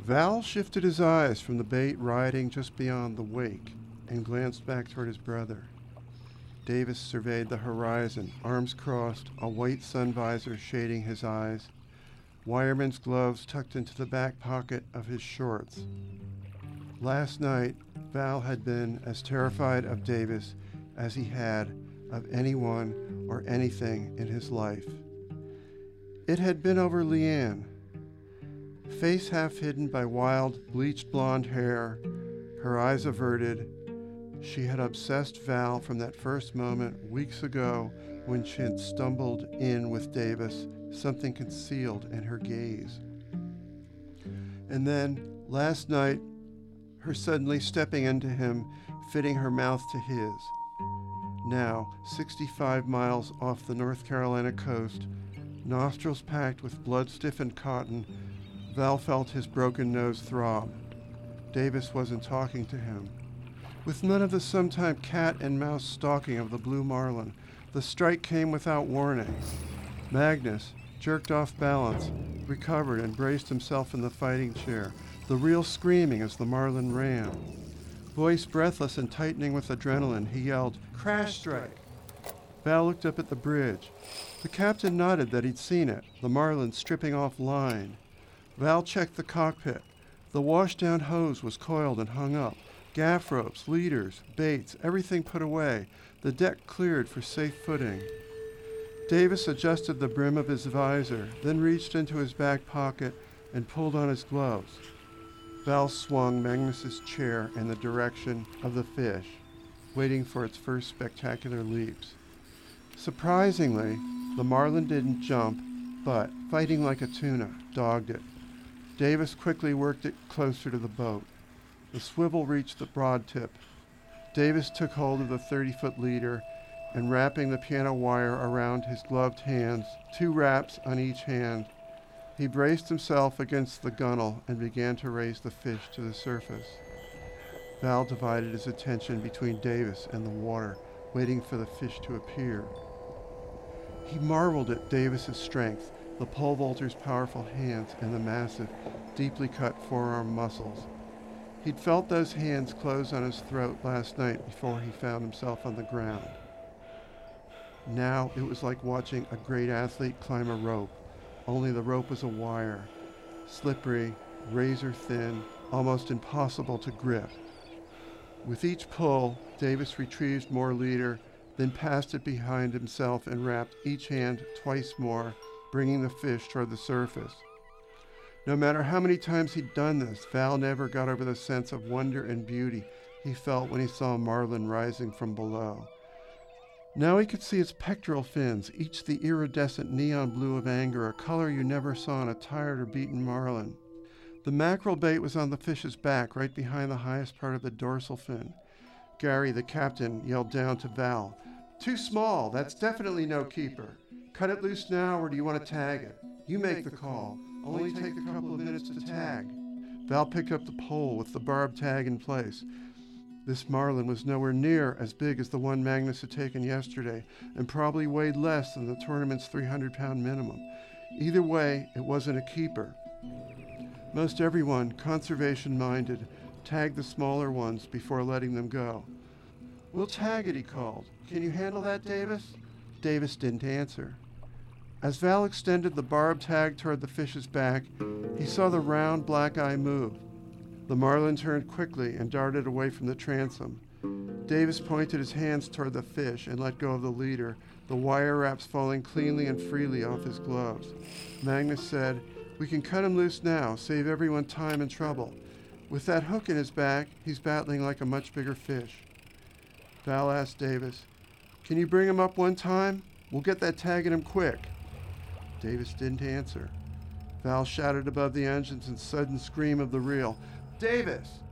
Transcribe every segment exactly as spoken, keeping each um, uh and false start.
Val shifted his eyes from the bait riding just beyond the wake and glanced back toward his brother. Davis surveyed the horizon, arms crossed, a white sun visor shading his eyes, wireman's gloves tucked into the back pocket of his shorts. Last night, Val had been as terrified of Davis as he had of anyone or anything in his life. It had been over Leanne. Face half hidden by wild, bleached blonde hair, her eyes averted, she had obsessed Val from that first moment weeks ago when she had stumbled in with Davis, something concealed in her gaze. And then, last night, her suddenly stepping into him, fitting her mouth to his. Now, sixty-five miles off the North Carolina coast, nostrils packed with blood-stiffened cotton, Val felt his broken nose throb. Davis wasn't talking to him. With none of the sometime cat and mouse stalking of the blue marlin, the strike came without warning. Magnus, jerked off balance, recovered and braced himself in the fighting chair, the reel screaming as the marlin ran. Voice breathless and tightening with adrenaline, he yelled, "Crash strike!" Val looked up at the bridge. The captain nodded that he'd seen it, the marlin stripping off line. Val checked the cockpit. The washdown hose was coiled and hung up. Gaff ropes, leaders, baits, everything put away. The deck cleared for safe footing. Davis adjusted the brim of his visor, then reached into his back pocket and pulled on his gloves. Val swung Magnus's chair in the direction of the fish, waiting for its first spectacular leaps. Surprisingly, the marlin didn't jump, but, fighting like a tuna, dogged it. Davis quickly worked it closer to the boat. The swivel reached the broad tip. Davis took hold of the thirty-foot leader and wrapping the piano wire around his gloved hands, two wraps on each hand, he braced himself against the gunwale and began to raise the fish to the surface. Val divided his attention between Davis and the water, waiting for the fish to appear. He marveled at Davis's strength, the pole vaulter's powerful hands, and the massive, deeply cut forearm muscles. He'd felt those hands close on his throat last night before he found himself on the ground. Now it was like watching a great athlete climb a rope, only the rope was a wire, slippery, razor thin, almost impossible to grip. With each pull, Davis retrieved more leader, then passed it behind himself and wrapped each hand twice more, bringing the fish toward the surface. No matter how many times he'd done this, Val never got over the sense of wonder and beauty he felt when he saw a marlin rising from below. Now he could see its pectoral fins, each the iridescent neon blue of anger, a color you never saw in a tired or beaten marlin. The mackerel bait was on the fish's back, right behind the highest part of the dorsal fin. Gary, the captain, yelled down to Val, "Too small, that's definitely no keeper. Cut it loose now, or do you want to tag it? You make the call. Only take a couple of minutes to tag." Val picked up the pole with the barbed tag in place. This marlin was nowhere near as big as the one Magnus had taken yesterday, and probably weighed less than the tournament's three hundred pound minimum. Either way, it wasn't a keeper. Most everyone, conservation-minded, tagged the smaller ones before letting them go. "We'll tag it," he called. "Can you handle that, Davis?" Davis didn't answer. As Val extended the barbed tag toward the fish's back, he saw the round black eye move. The marlin turned quickly and darted away from the transom. Davis pointed his hands toward the fish and let go of the leader, the wire wraps falling cleanly and freely off his gloves. Magnus said, "We can cut him loose now, save everyone time and trouble. With that hook in his back, he's battling like a much bigger fish." Val asked Davis, "Can you bring him up one time? We'll get that tag at him quick." Davis didn't answer. Val shouted above the engines and sudden scream of the reel, "Davis!"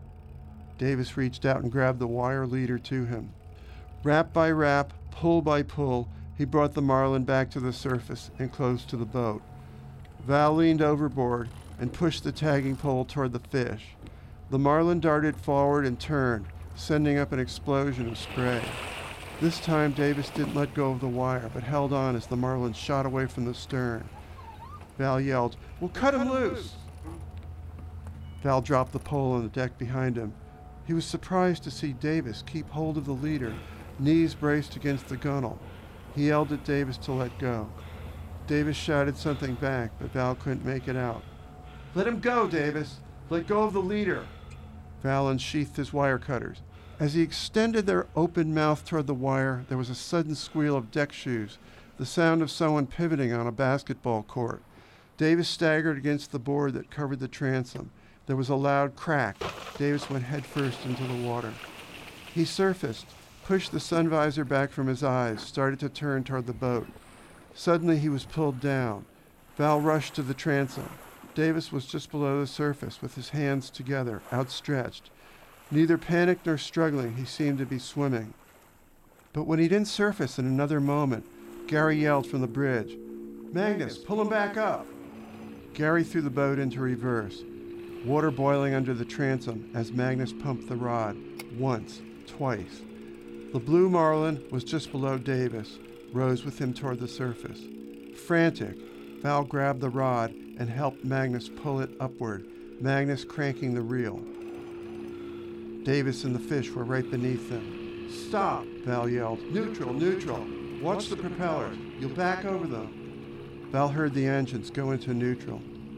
Davis reached out and grabbed the wire leader to him. Wrap by wrap, pull by pull, he brought the marlin back to the surface and close to the boat. Val leaned overboard and pushed the tagging pole toward the fish. The marlin darted forward and turned, sending up an explosion of spray. This time, Davis didn't let go of the wire, but held on as the marlin shot away from the stern. Val yelled, "We'll cut him loose!" Val dropped the pole on the deck behind him. He was surprised to see Davis keep hold of the leader, knees braced against the gunwale. He yelled at Davis to let go. Davis shouted something back, but Val couldn't make it out. "Let him go, Davis! Let go of the leader!" Val unsheathed his wire cutters. As he extended their open mouth toward the wire, there was a sudden squeal of deck shoes, the sound of someone pivoting on a basketball court. Davis staggered against the board that covered the transom. There was a loud crack. Davis went headfirst into the water. He surfaced, pushed the sun visor back from his eyes, started to turn toward the boat. Suddenly he was pulled down. Val rushed to the transom. Davis was just below the surface with his hands together, outstretched. Neither panicked nor struggling, he seemed to be swimming. But when he didn't surface in another moment, Gary yelled from the bridge, "Magnus, pull him back up!" Gary threw the boat into reverse, water boiling under the transom as Magnus pumped the rod, once, twice. The blue marlin was just below Davis, rose with him toward the surface. Frantic, Val grabbed the rod and helped Magnus pull it upward, Magnus cranking the reel. Davis and the fish were right beneath them. "Stop!" Val yelled. "Neutral, neutral! Watch the propellers. You'll back over them." Val heard the engines go into neutral.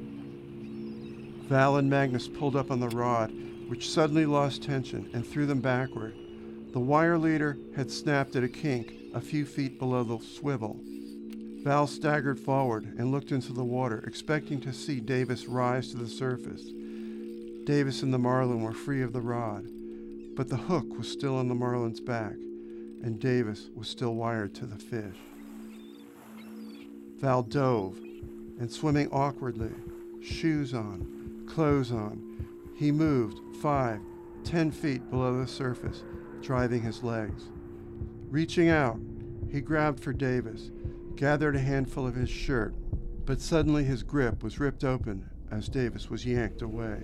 Val and Magnus pulled up on the rod, which suddenly lost tension and threw them backward. The wire leader had snapped at a kink a few feet below the swivel. Val staggered forward and looked into the water, expecting to see Davis rise to the surface. Davis and the marlin were free of the rod, but the hook was still on the marlin's back, and Davis was still wired to the fish. Val dove, and swimming awkwardly, shoes on, clothes on, he moved five, ten feet below the surface, driving his legs. Reaching out, he grabbed for Davis, gathered a handful of his shirt, but suddenly his grip was ripped open as Davis was yanked away.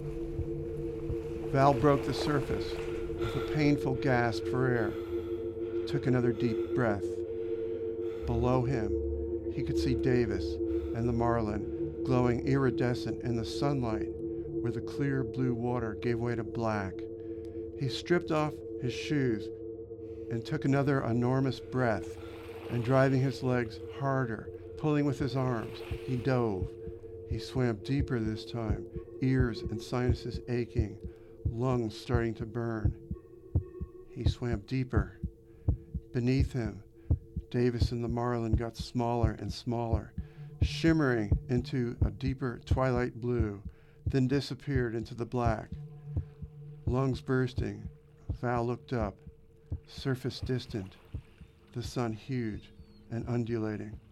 Val broke the surface with a painful gasp for air, took another deep breath. Below him, he could see Davis and the marlin glowing iridescent in the sunlight where the clear blue water gave way to black. He stripped off his shoes and took another enormous breath, and driving his legs harder, pulling with his arms, he dove. He swam deeper this time, ears and sinuses aching, lungs starting to burn. He swam deeper. Beneath him, Davis and the marlin got smaller and smaller, shimmering into a deeper twilight blue, then disappeared into the black. Lungs bursting, Val looked up, surface distant, the sun huge and undulating.